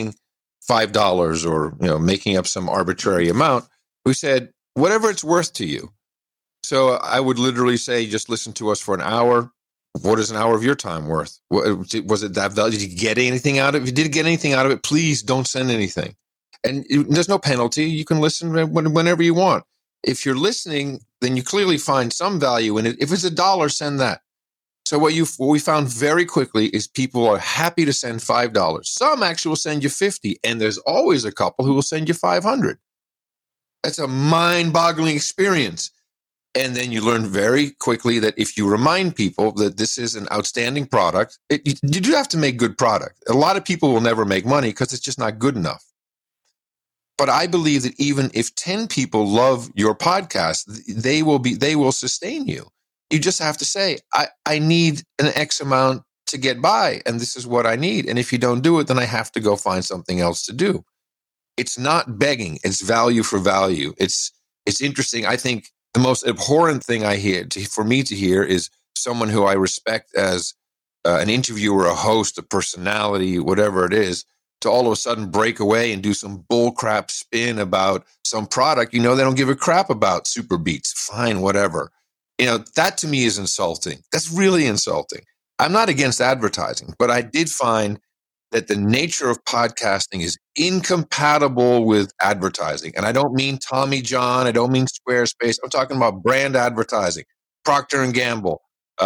$5 or making up some arbitrary amount, we said whatever it's worth to you. So I would literally say, just listen to us for an hour. What is an hour of your time worth? Was it that value? Did you get anything out of it? If you did get anything out of it, please don't send anything. And there's no penalty. You can listen whenever you want. If you're listening, then you clearly find some value in it. If it's $1, send that. So what we found very quickly is people are happy to send $5. Some actually will send you $50, and there's always a couple who will send you $500. That's a mind-boggling experience. And then you learn very quickly that if you remind people that this is an outstanding product, you do have to make good product. A lot of people will never make money because it's just not good enough. But I believe that even if 10 people love your podcast, they will sustain you. You just have to say, I need an X amount to get by, and this is what I need. And if you don't do it, then I have to go find something else to do. It's not begging. It's value for value. It's interesting. I think the most abhorrent thing I hear for me to hear is someone who I respect as an interviewer, a host, a personality, whatever it is, to all of a sudden break away and do some bullcrap spin about some product. They don't give a crap about Super Beats. Fine, whatever. That to me is insulting. That's really insulting. I'm not against advertising, but I did find that the nature of podcasting is incompatible with advertising. And I don't mean Tommy John. I don't mean Squarespace. I'm talking about brand advertising. Procter & Gamble,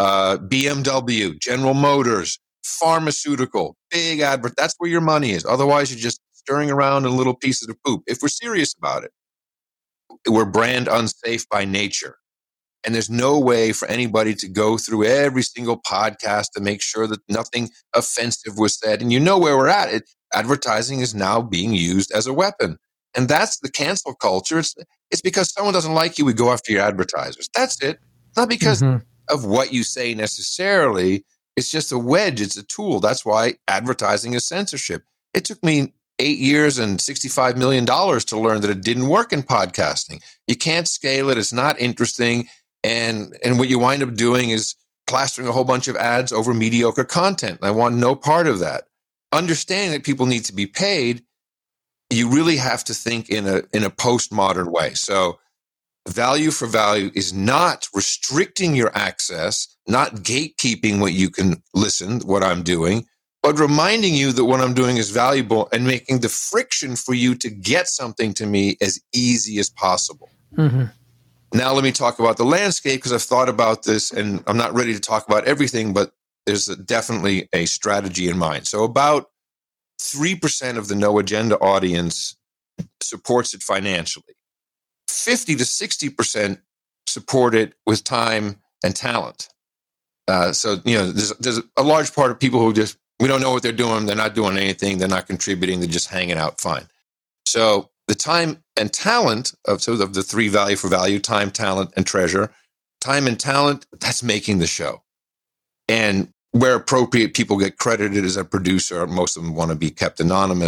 BMW, General Motors, pharmaceutical, big advert. That's where your money is. Otherwise, you're just stirring around in little pieces of poop. If we're serious about it, we're brand unsafe by nature. And there's no way for anybody to go through every single podcast to make sure that nothing offensive was said. And where we're at. Advertising is now being used as a weapon. And that's the cancel culture. It's because someone doesn't like you, we go after your advertisers. That's it. It's not because of what you say necessarily. It's just a wedge. It's a tool. That's why advertising is censorship. It took me 8 years and $65 million to learn that it didn't work in podcasting. You can't scale it. It's not interesting. And what you wind up doing is plastering a whole bunch of ads over mediocre content. I want no part of that. Understanding that people need to be paid, you really have to think in a postmodern way. So value for value is not restricting your access, not gatekeeping what you can listen, what I'm doing, but reminding you that what I'm doing is valuable and making the friction for you to get something to me as easy as possible. Mm-hmm. Now let me talk about the landscape, because I've thought about this and I'm not ready to talk about everything, but there's definitely a strategy in mind. So about 3% of the No Agenda audience supports it financially. 50 to 60% support it with time and talent. So there's a large part of people who just, we don't know what they're doing. They're not doing anything. They're not contributing. They're just hanging out. Fine. So the time and talent of the three value for value, time, talent, and treasure. Time and talent, that's making the show. And where appropriate, people get credited as a producer. Most of them want to be kept anonymous.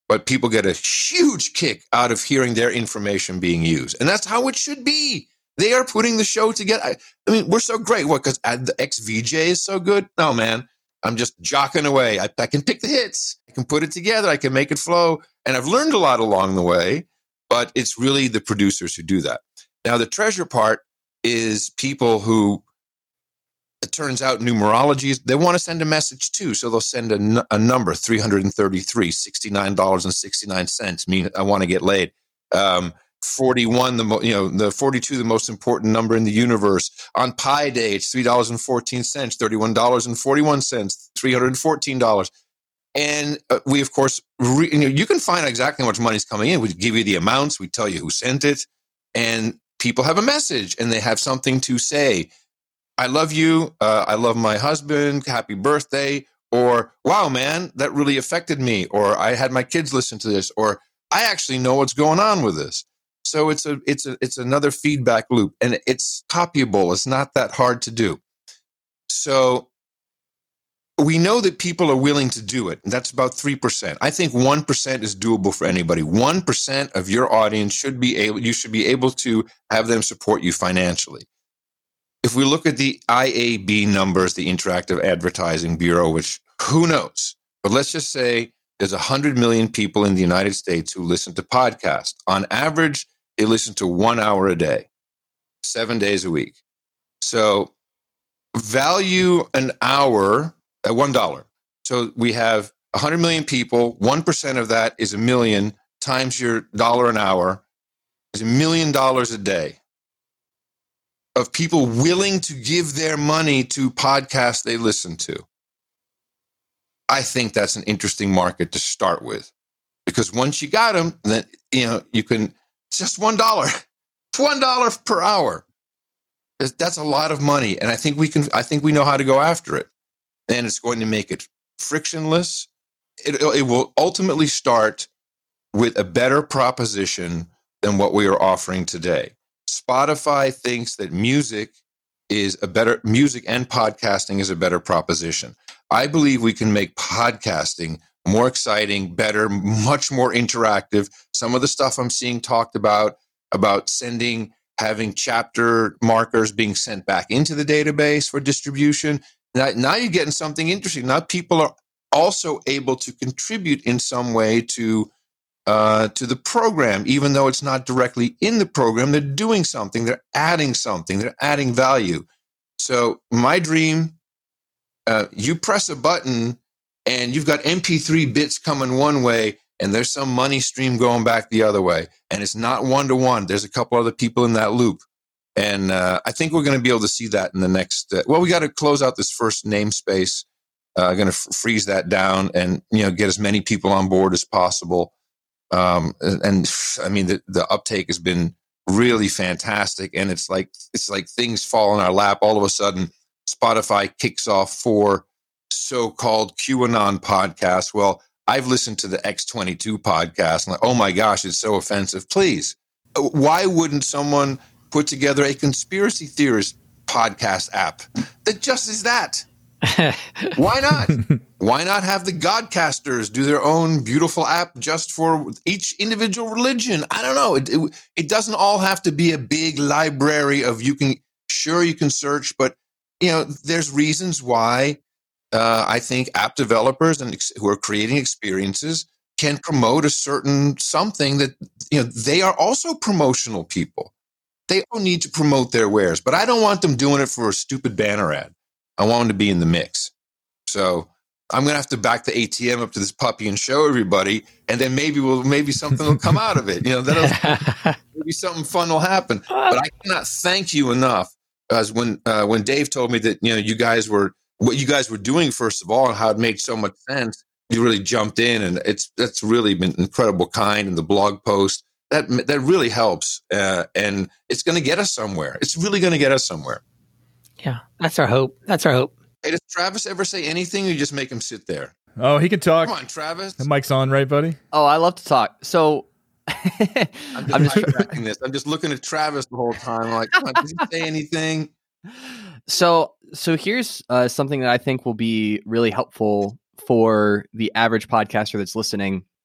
but people get a huge kick out of hearing their information being used. And that's how it should be. They are putting the show together. I mean, we're so great. What, because the XVJ is so good? No, man. I'm just jocking away. I can pick the hits. I can put it together. I can make it flow. And I've learned a lot along the way, but it's really the producers who do that. Now, the treasure part is people who, it turns out, numerology, they want to send a message too. So they'll send a number, 333, $69.69. Mean I want to get laid. 41, the 42, the most important number in the universe. On Pi Day, it's $3.14, $31.41, $314. And we, of course, you can find out exactly how much money is coming in. We give you the amounts. We tell you who sent it. And people have a message and they have something to say. I love you. I love my husband. Happy birthday. Or, wow, man, that really affected me. Or I had my kids listen to this. Or I actually know what's going on with this. So it's another feedback loop, and it's copyable. It's not that hard to do. So we know that people are willing to do it. That's about 3%. I think 1% is doable for anybody. 1% of your audience you should be able to have them support you financially. If we look at the IAB numbers, the Interactive Advertising Bureau, which who knows, but let's just say there's 100 million people in the United States who listen to podcasts. On average, they listen to 1 hour a day, 7 days a week. So value an hour at $1. So we have 100 million people. 1% of that is $1 million times your dollar an hour is $1 million a day of people willing to give their money to podcasts they listen to. I think that's an interesting market to start with, because once you got them, then you can. It's just $1. It's $1 per hour. That's a lot of money, and I think we know how to go after it. And it's going to make it frictionless. It will ultimately start with a better proposition than what we are offering today. Spotify thinks that music and podcasting is a better proposition. I believe we can make podcasting more exciting, better, much more interactive. Some of the stuff I'm seeing talked about having chapter markers being sent back into the database for distribution. Now you're getting something interesting. Now people are also able to contribute in some way to the program, even though it's not directly in the program. They're doing something. They're adding something. They're adding value. So my dream, you press a button and you've got MP3 bits coming one way and there's some money stream going back the other way. And it's not one-to-one. There's a couple other people in that loop. And I think we're going to be able to see that in the next, we got to close out this first namespace. Going to freeze that down and, get as many people on board as possible. And I mean, the uptake has been really fantastic. And it's like things fall in our lap. All of a sudden, Spotify kicks off 4 so-called QAnon podcasts. Well, I've listened to the X22 podcast. And oh my gosh, it's so offensive. Please, why wouldn't someone put together a conspiracy theorist podcast app that just is that? Why not? Why not have the Godcasters do their own beautiful app just for each individual religion? I don't know. It doesn't all have to be a big library of you can search, but there's reasons why I think app developers and who are creating experiences can promote a certain something that they are also promotional people. They all need to promote their wares, but I don't want them doing it for a stupid banner ad. I want them to be in the mix. So I'm going to have to back the ATM up to this puppy and show everybody, and then maybe something will come out of it. Maybe something fun will happen. But I cannot thank you enough, as when Dave told me that what you guys were doing, first of all, and how it made so much sense. You really jumped in, and that's really been incredible kind. And the blog post that really helps, and it's going to get us somewhere. It's really going to get us somewhere.
Yeah, that's our hope.
Hey, does Travis ever say anything, or you just make him sit there?
Oh, he can talk.
Come on, Travis.
The mic's on, right, buddy?
Oh, I love to talk. So
I'm just tracking this. I'm just looking at Travis the whole time. I'm like, come on, does he say anything?
So here's something that I think will be really helpful for the average podcaster that's listening.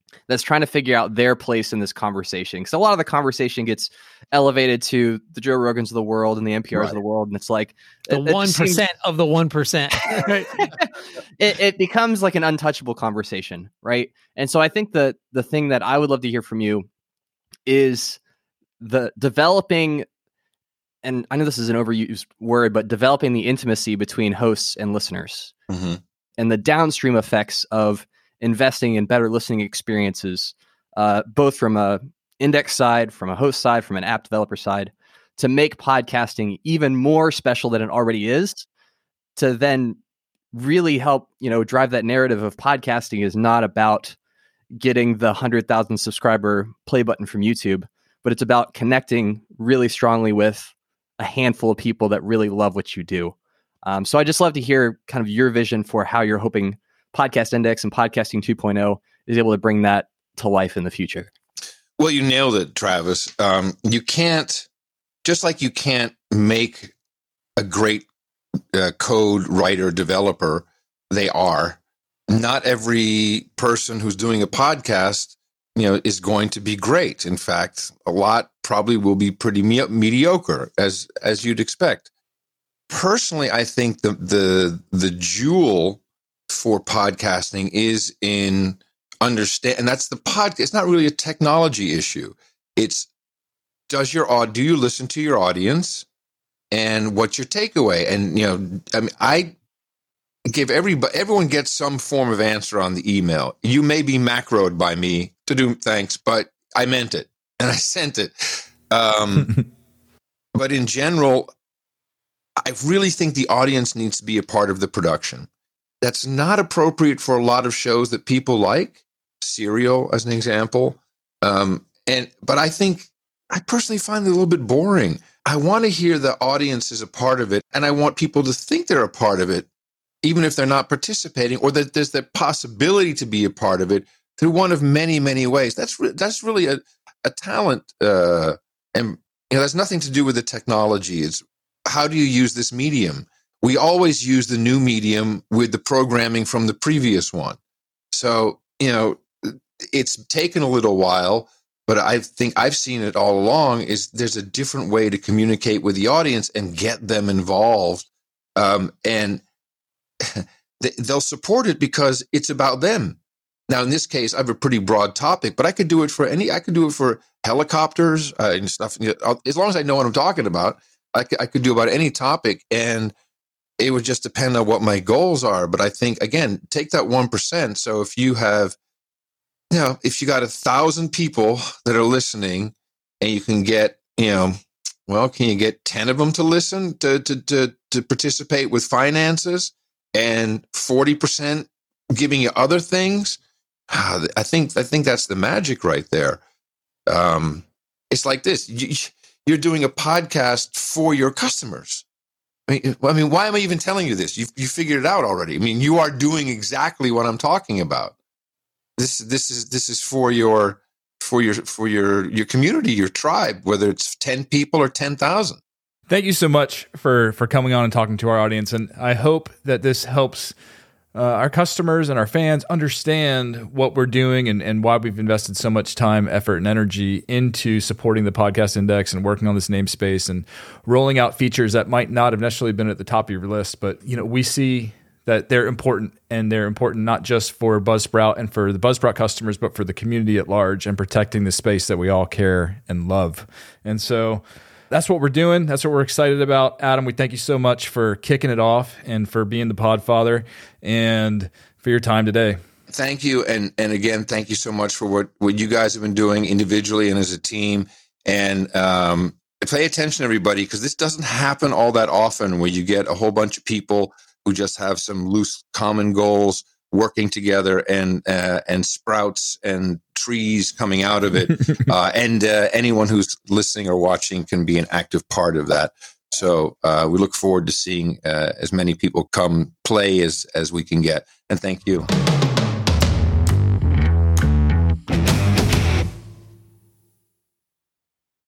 that's trying to figure out their place in this conversation. Because a lot of the conversation gets elevated to the Joe Rogans of the world and the NPRs of the world. And it's like
the 1% of the 1%. Right?
it becomes like an untouchable conversation, right? And so I think the thing that I would love to hear from you is the developing, and I know this is an overused word, but developing the intimacy between hosts and listeners, and the downstream effects of investing in better listening experiences, both from a index side, from a host side, from an app developer side, to make podcasting even more special than it already is, to then really help, drive that narrative of podcasting is not about getting the 100,000 subscriber play button from YouTube, but it's about connecting really strongly with a handful of people that really love what you do. So I just love to hear kind of your vision for how you're hoping Podcast Index and Podcasting 2.0 is able to bring that to life in the future.
Well, you nailed it, Travis. You can't, just like you can't make a great code writer, developer, they are. Not every person who's doing a podcast, is going to be great. In fact, a lot probably will be pretty mediocre, as you'd expect. Personally, I think the jewel for podcasting is in understand, and that's the podcast. It's not really a technology issue. It's do you listen to your audience, and what's your takeaway? And I give everyone gets some form of answer on the email. You may be macroed by me to do thanks, but I meant it and I sent it. But in general, I really think the audience needs to be a part of the production. That's not appropriate for a lot of shows that people like, Serial as an example. But I personally find it a little bit boring. I want to hear the audience is a part of it, and I want people to think they're a part of it, even if they're not participating, or that there's the possibility to be a part of it through one of many, many ways. That's really a talent, and that's nothing to do with the technology. It's how do you use this medium? We always use the new medium with the programming from the previous one. So, it's taken a little while, but I think I've seen it all along is there's a different way to communicate with the audience and get them involved. And they'll support it because it's about them. Now, in this case, I have a pretty broad topic, but I could do it for helicopters and stuff. As long as I know what I'm talking about, I could do about any topic, and it would just depend on what my goals are. But I think, again, take that 1%. So if you have, if you got 1,000 people that are listening, and you can get, can you get 10 of them to listen to participate with finances, and 40% giving you other things? I think that's the magic right there. It's like this. You're doing a podcast for your customers. I mean, why am I even telling you this? You figured it out already. I mean, you are doing exactly what I'm talking about. This is for your community, your tribe, whether it's 10 people or 10,000.
Thank you so much for coming on and talking to our audience, and I hope that this helps our customers and our fans understand what we're doing and why we've invested so much time, effort, and energy into supporting the Podcast Index and working on this namespace and rolling out features that might not have necessarily been at the top of your list. But we see that they're important, and they're important not just for Buzzsprout and for the Buzzsprout customers, but for the community at large and protecting the space that we all care and love. And so that's what we're doing. That's what we're excited about. Adam, we thank you so much for kicking it off and for being the Podfather and for your time today.
Thank you. And again, thank you so much for what you guys have been doing individually and as a team. And pay attention, everybody, because this doesn't happen all that often where you get a whole bunch of people who just have some loose common goals working together and sprouts and trees coming out of it. And anyone who's listening or watching can be an active part of that. So we look forward to seeing as many people come play as we can get. And thank you.